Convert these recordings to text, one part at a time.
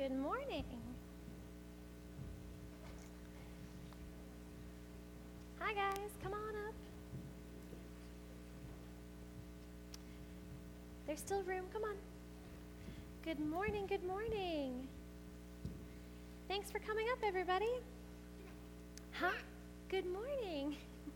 Good morning. Hi, guys. Come on up. There's still room. Come on. Good morning. Good morning. Thanks for coming up, everybody. Huh? Good morning.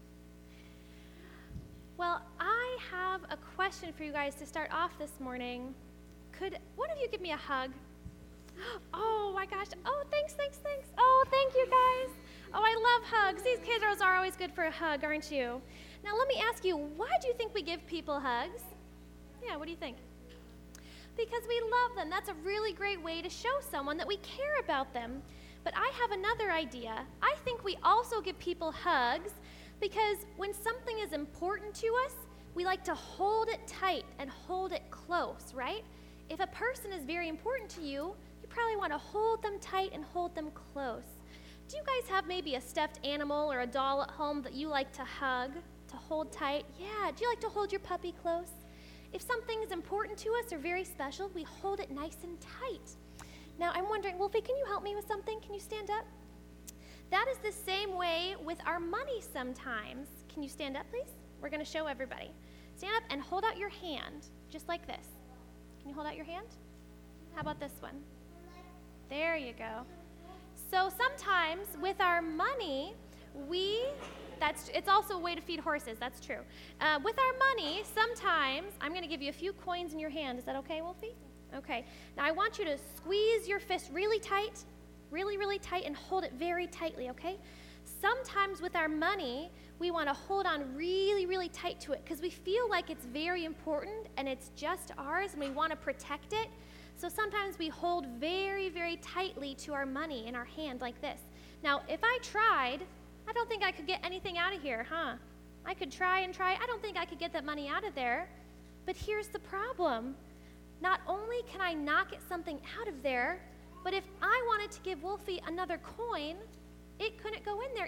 Well, I have a question for you guys to start off this morning. Could one of you give me a hug? Oh my gosh. Oh, thanks. Oh, thank you guys. Oh, I love hugs. These kiddos are always good for a hug, aren't you? Now, let me ask you, why do you think we give people hugs? Yeah, what do you think? Because we love them. That's a really great way to show someone that we care about them. But I have another idea. I think we also give people hugs because when something is important to us, we like to hold it tight and hold it close, right? If a person is very important to you, you probably want to hold them tight and hold them close. Do you guys have maybe a stuffed animal or a doll at home that you like to hug, to hold tight? Yeah, do you like to hold your puppy close? If something is important to us or very special, we hold it nice and tight. Now, I'm wondering, Wolfie, can you help me with something? Can you stand up? That is the same way with our money sometimes. Can you stand up, please? We're going to show everybody. Stand up and hold out your hand, just like this. Can you hold out your hand? How about this one? There you go. So sometimes with our money, it's also a way to feed horses, that's true. With our money, sometimes, I'm going to give you a few coins in your hand. Is that okay, Wolfie? Okay. Now I want you to squeeze your fist really tight, really, really tight, and hold it very tightly, okay? Sometimes with our money, we want to hold on really, really tight to it because we feel like it's very important and it's just ours and we want to protect it. So sometimes we hold very, very tightly to our money in our hand like this. Now, if I tried, I don't think I could get anything out of here, huh? I could try and try. I don't think I could get that money out of there. But here's the problem. Not only can I not get something out of there, but if I wanted to give Wolfie another coin, it couldn't go in there.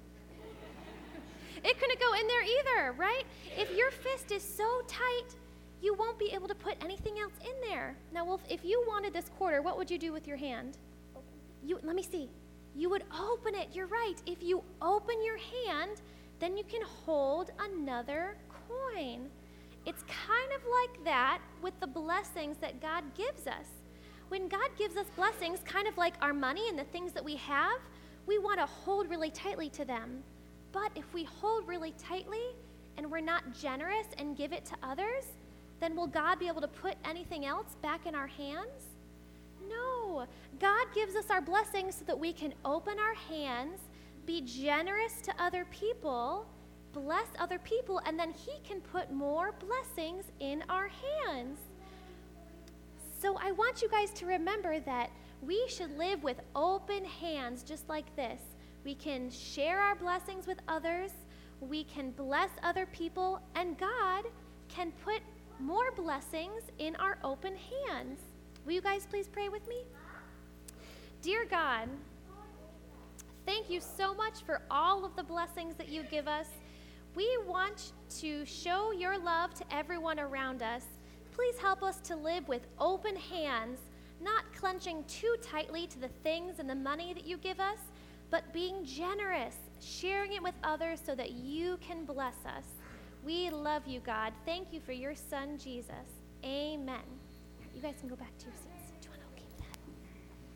It couldn't go in there either, right? If your fist is so tight, you won't be able to put anything else in there. Now, Wolf, if you wanted this quarter, what would you do with your hand? Let me see. You would open it. You're right. If you open your hand, then you can hold another coin. It's kind of like that with the blessings that God gives us. When God gives us blessings, kind of like our money and the things that we have, we want to hold really tightly to them. But if we hold really tightly and we're not generous and give it to others, then will God be able to put anything else back in our hands? No. God gives us our blessings so that we can open our hands, be generous to other people, bless other people, and then He can put more blessings in our hands. So I want you guys to remember that we should live with open hands just like this. We can share our blessings with others, we can bless other people, and God can put more blessings in our open hands. Will you guys please pray with me? Dear God, thank you so much for all of the blessings that you give us. We want to show your love to everyone around us. Please help us to live with open hands, not clenching too tightly to the things and the money that you give us, but being generous, sharing it with others so that you can bless us. We love you, God. Thank you for your Son, Jesus. Amen. You guys can go back to your seats.